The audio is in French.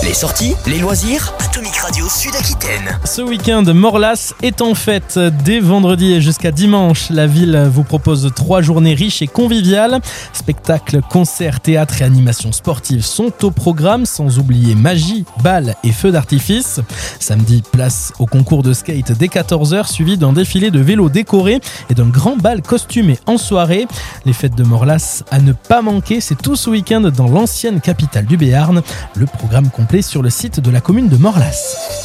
Les sorties, les loisirs, Atomic Radio Sud-Aquitaine. Ce week-end, Morlas est en fête. Dès vendredi et jusqu'à dimanche, la ville vous propose 3 journées riches et conviviales. Spectacles, concerts, théâtre et animations sportives sont au programme, sans oublier magie, bal et feux d'artifice. Samedi, place au concours de skate dès 14h, suivi d'un défilé de vélos décorés et d'un grand bal costumé en soirée. Les fêtes de Morlas à ne pas manquer, c'est tout ce week-end dans l'ancienne capitale du Béarn. Le programme complet sur le site de la commune de Morlas.